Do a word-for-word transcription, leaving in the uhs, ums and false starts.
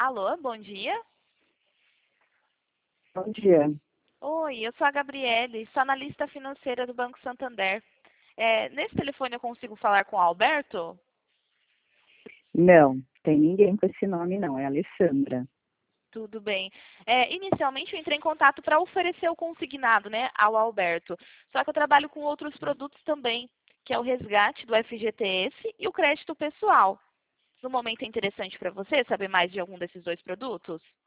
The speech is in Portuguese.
Alô, bom dia. Bom dia. Oi, eu sou a Gabriele, sou analista financeira do Banco Santander. É, nesse telefone eu consigo falar com o Alberto? Não, tem ninguém com esse nome não, é Alessandra. Tudo bem. É, inicialmente eu entrei em contato para oferecer o consignado, né, ao Alberto. Só que eu trabalho com outros produtos também, que é o resgate do F G T S e o crédito pessoal. No momento é interessante para você saber mais de algum desses dois produtos?